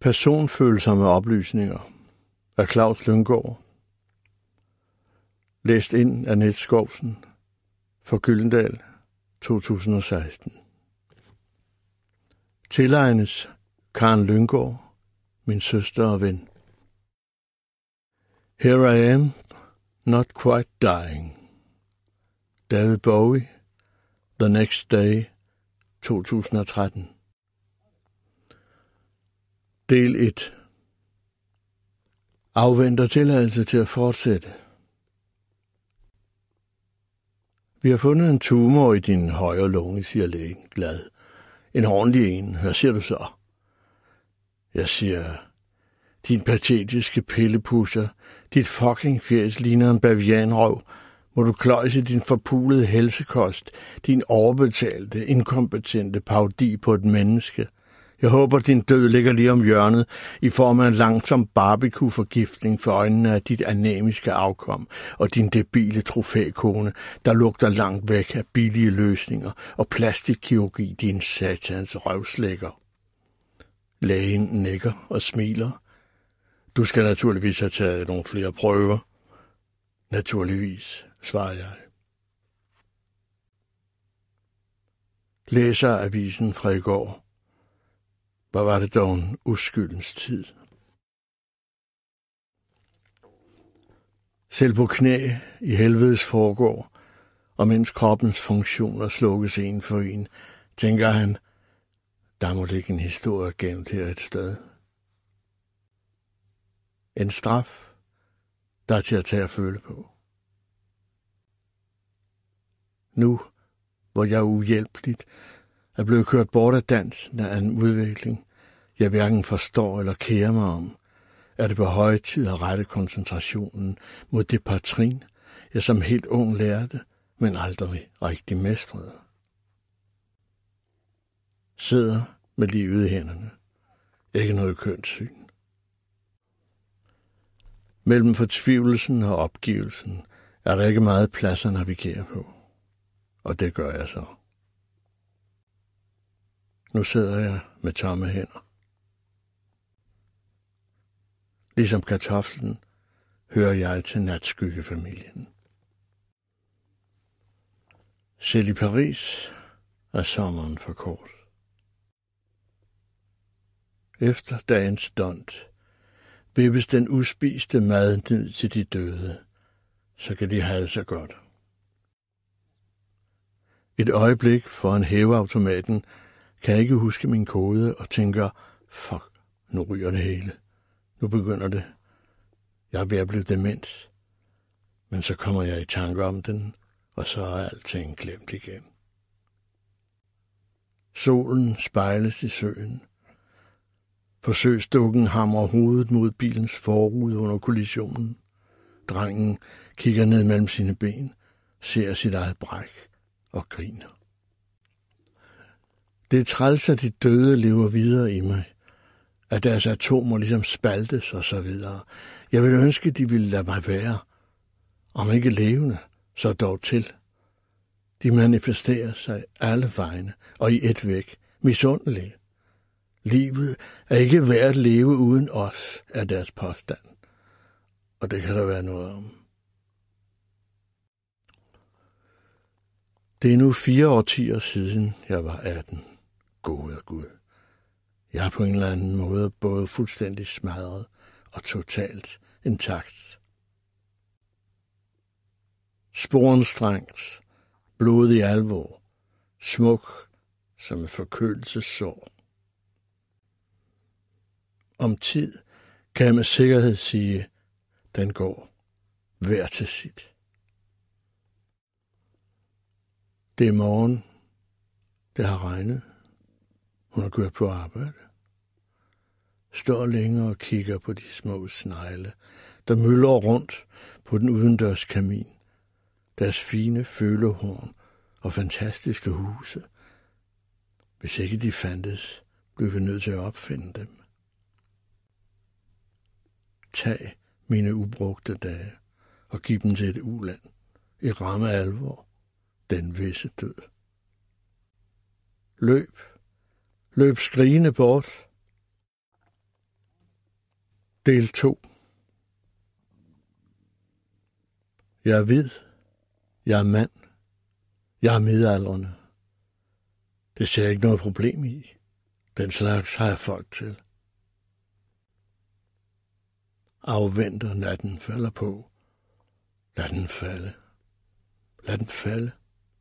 Personfølsomme oplysninger af Claus Lynggaard. Læst ind af Niels Skovsen for Gyldendal 2016. Tilegnes Karen Lynggaard, min søster og ven. Here I am, not quite dying. David Bowie, The Next Day, 2013. Del 1. Afventer tilladelse til at fortsætte. Vi har fundet en tumor i din højre lunge, siger lægen glad. En ordentlig en. Hvad siger du så? Jeg siger, din patetiske pillepusher, dit fucking fjes ligner en bavianrøv. Må du kløjse i din forpulede helsekost, din overbetalte, inkompetente parodi på et menneske. Jeg håber, din død ligger lige om hjørnet i form af en langsom barbecue-forgiftning for øjnene af dit anemiske afkom og din debile trofækone, der lugter langt væk af billige løsninger og plastikkirurgi, din satans røvslækker. Lægen nikker og smiler. Du skal naturligvis have taget nogle flere prøver. Naturligvis, svarer jeg. Læser avisen fra i går. Hvor var det dog en uskyldens tid. Selv på knæ i helvedes forgår, og mens kroppens funktioner slukkes en for en, tænker han, der må ligge en historie gemt her et sted. En straf, der er til at tage at føle på. Nu, hvor jeg uhjælpeligt er blevet kørt bort af dansen af en udvikling, jeg hverken forstår eller kærer mig om, er det på høje tid at rette koncentrationen mod det par trin, jeg som helt ung lærte, men aldrig rigtig mestrede. Sidder med livet i hænderne. Ikke noget kønssyn. Mellem fortvivlelsen og opgivelsen er der ikke meget plads at navigere på. Og det gør jeg så. Nu sidder jeg med tomme hænder. Ligesom kartoflen hører jeg til natskyggefamilien. Selv i Paris er sommeren for kort. Efter dagens dont vippes den uspiste mad ned til de døde, så kan de have det så godt. Et øjeblik foran hæveautomaten kan jeg ikke huske min kode og tænker, fuck, nu ryger det hele. Nu begynder det. Jeg er ved at blive dement. Men så kommer jeg i tanke om den, og så er alting glemt igen. Solen spejles i søen. Forsøgsdukken hamrer hovedet mod bilens forrude under kollisionen. Drengen kigger ned mellem sine ben, ser sit eget bræk og griner. Det er træls, at de døde lever videre i mig. At deres atomer ligesom spaltes og så videre. Jeg vil ønske, de ville lade mig være. Om ikke levende, så dog til. De manifesterer sig alle vegne og i et væk, misundelige. Livet er ikke værd at leve uden os, er deres påstand. Og det kan der være noget om. Det er nu 4 årtier siden, jeg var 18. Gode Gud. Jeg er på en eller anden måde både fuldstændig smadret og totalt intakt. Sporenstrengt, blodig alvor, smuk som et forkølelsessår. Om tid kan jeg med sikkerhed sige, den går hver til sit. Det er morgen. Det har regnet. Hun har kørt på arbejde. Står længere og kigger på de små snegle, der myldrer rundt på den udendørs kamin. Deres fine følehorn og fantastiske huse. Hvis ikke de fandtes, blev vi nødt til at opfinde dem. Tag mine ubrugte dage og giv dem til et uland i ramme alvor, den visse død. Løb skrigende bort. Del 2. Jeg er hvid. Jeg er mand. Jeg er midaldrende. Det ser jeg ikke noget problem i. Den slags har jeg folk til. Afventer natten falder på. Lad den falde. Lad den falde.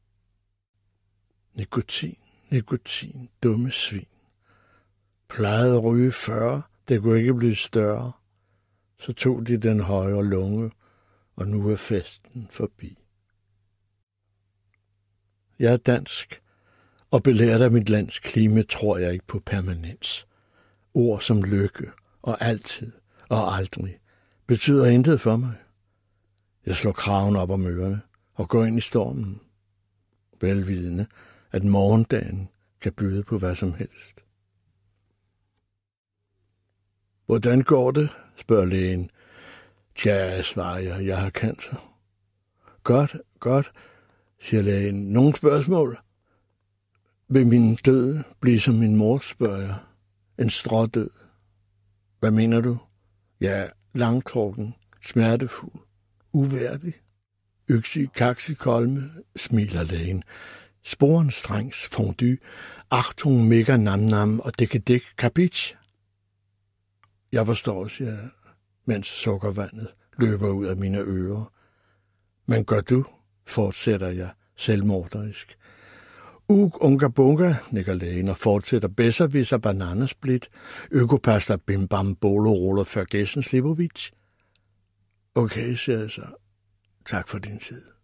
Nikotin, nikotin, dumme svin. Plejede at ryge 40, det kunne ikke blive større. Så tog de den højre lunge, og nu er festen forbi. Jeg er dansk, og belært af mit lands klima tror jeg ikke på permanens. Ord som lykke og altid og aldrig betyder intet for mig. Jeg slår kraven op om ørerne og går ind i stormen, velvidende, at morgendagen kan byde på hvad som helst. Hvordan går det? Spørger lægen. Tja, svarer jeg har cancer. Godt, siger lægen. Nogle spørgsmål? Vil min død blive som min mor, spørger jeg. En strådød. Hvad mener du? Ja, langtrukken, smertefuld, uværdig. Yksi, kaksi, kolme, smiler lægen. Sporenstrengs fondue, Achtung, mega nam nam og dæk kapitch. Jeg forstår, siger jeg, mens sukkervandet løber ud af mine ører. Men gør du, fortsætter jeg selvmorderisk. Unga bunga, nikker lægen og fortsætter besserwisser bananasplit, økopasta bim bam bolo ruller Fergessen Slivovic. Okay, siger jeg så. Tak for din tid.